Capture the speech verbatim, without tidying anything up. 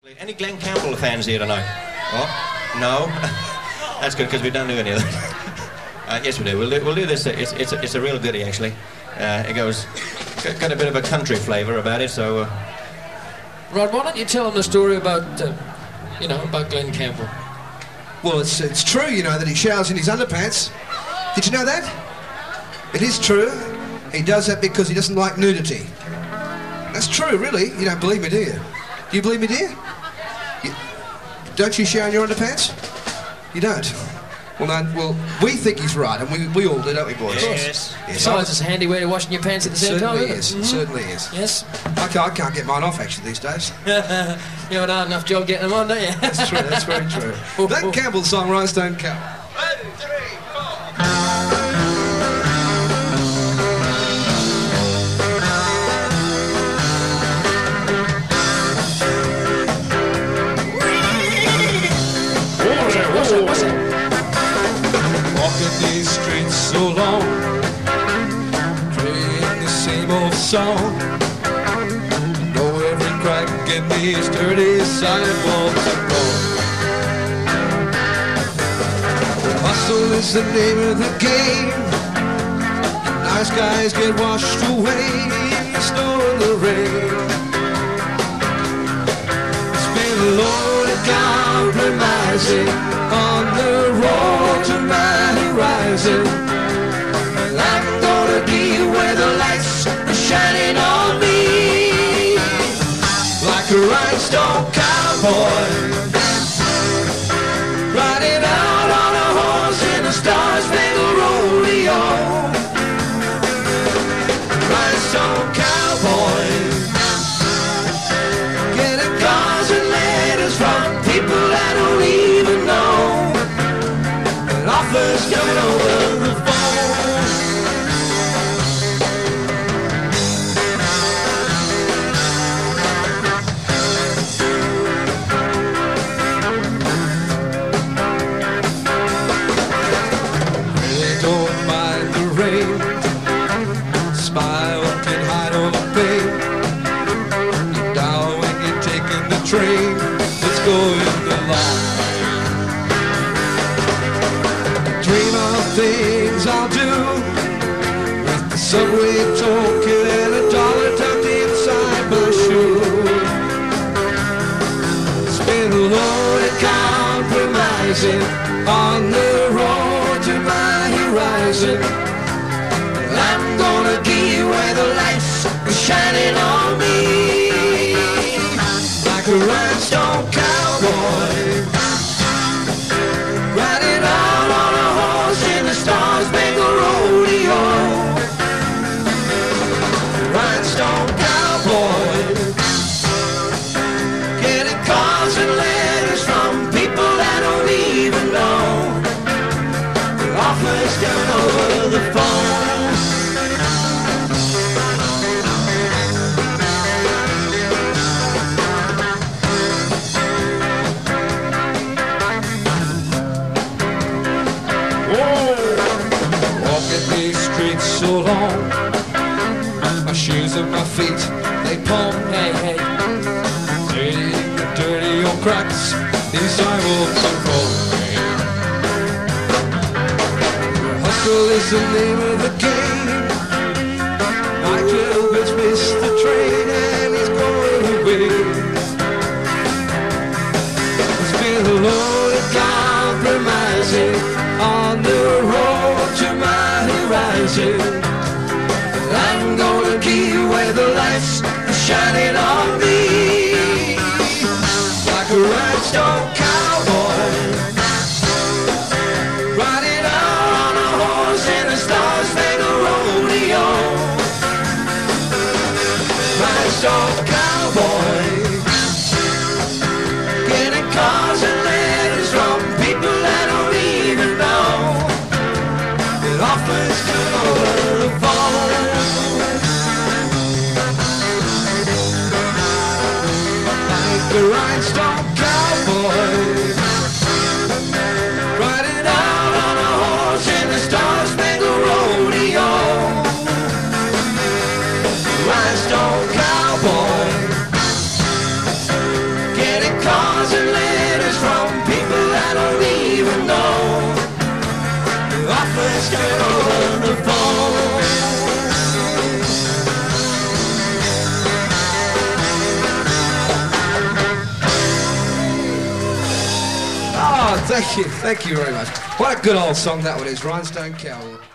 Any Glenn Campbell fans here tonight? Oh, no? That's good, because we don't do any of that. Uh, yes, we do. We'll do, we'll do this. It's, it's, a, it's a real goodie, actually. Uh, it goes... Got, got a bit of a country flavour about it, so... Uh... Rod, why don't you tell them the story about, uh, you know, about Glenn Campbell? Well, it's, it's true, you know, that he showers in his underpants. Did you know that? It is true. He does that because he doesn't like nudity. That's true, really. You don't believe me, do you? Do you believe me, dear? You, don't you shower in your underpants? You don't? Well, no, well, we think he's right, and we, we all do, don't we, boys? Yes. yes. Besides, it's a handy way of washing your pants at the same time, Certainly isn't is. it? It certainly is. Yes. I can't, I can't get mine off, actually, these days. You haven't had enough job getting them on, don't you? That's true, that's very true. Glenn Campbell's song, Rhinestone Cowboy. One, three, four. Walking these streets so long, playing the same old song. Know every crack in these dirty sidewalks are wrong. Hustle is the name of the game. Nice guys get washed away, snow in the rain. It's been lonely compromising on the road to my horizon. I'm gonna be where the lights are shining on me, like a rhinestone cowboy, riding out on a horse in a star-spangled rodeo. Rhinestone cowboy, getting cars and letters from people I don't even know, and offers coming over the phone. Really don't mind the rain, smile can hide all the pain. Look down when you're taking the train that's going along. Dream of things I'll do, with the subway token and a dollar tucked inside my shoe. It's been lonely compromising on the road to my horizon. I'm gonna be where the lights are shining on me, like a rhinestone cowboy, riding out on a horse in the star-spangled rodeo. Rhinestone cowboy, getting calls and letters from people I don't even know, with offers coming over the phone. Walking these streets so long, my shoes and my feet, they palm. Hey, hey. Digging the dirty old cracks, these sidewalks are rolling. Hustle is the name of the game. Michael has missed the train and he's going away. It's been a lonely compromising on the road to my horizon. I'm gonna be where the lights are shining on me, like a rhinestone cowboy, riding out on a horse in a star-spangled rodeo. Rhinestone cowboy, getting cars and letters from people I don't even know, it offers come over the phone. Like a rhinestone cowboy, riding out on a horse in the star-spangled rodeo. Rhinestone cowboy, getting Calls and letters from people I don't even know. Offers coming over the phone. Oh, thank you, thank you very much. What a good old song that one is, Rhinestone Cowboy.